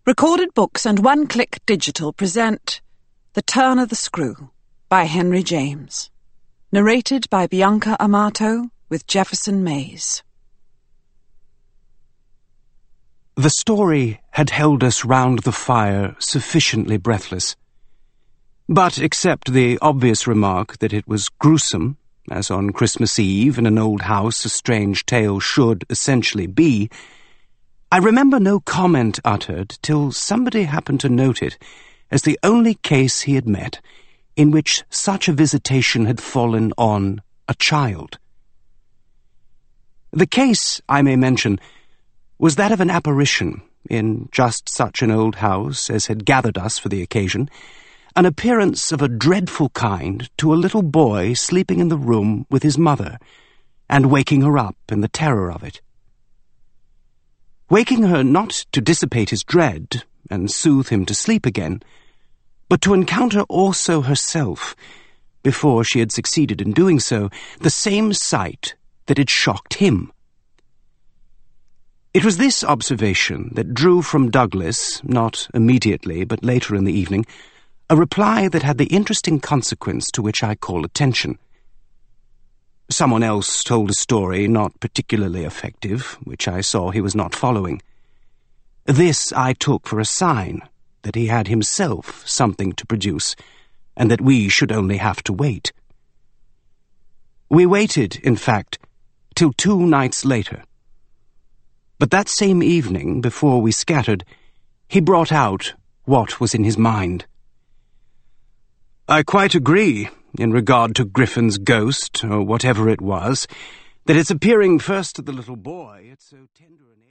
Recorded Books and One Click Digital present The Turn of the Screw by Henry James. Narrated by Bianca Amato with Jefferson Mays. The story had held us round the fire sufficiently breathless. But except the obvious remark that it was gruesome, as on Christmas Eve in an old house a strange tale should essentially be, I remember no comment uttered till somebody happened to note it as the only case he had met in which such a visitation had fallen on a child. The case, I may mention, was that of an apparition in just such an old house as had gathered us for the occasion, an appearance of a dreadful kind to a little boy sleeping in the room with his mother, and waking her up in the terror of it. Waking her not to dissipate his dread and soothe him to sleep again, but to encounter also herself, before she had succeeded in doing so, the same sight that had shocked him. It was this observation that drew from Douglas, not immediately but later in the evening, a reply that had the interesting consequence to which I call attention. Someone else told a story not particularly effective, which I saw he was not following. This I took for a sign that he had himself something to produce, and that we should only have to wait. We waited, in fact, till 2 nights later. But that same evening, before we scattered, he brought out what was in his mind. "I quite agree, in regard to Griffin's ghost, or whatever it was, that its appearing first to the little boy, it's so tender an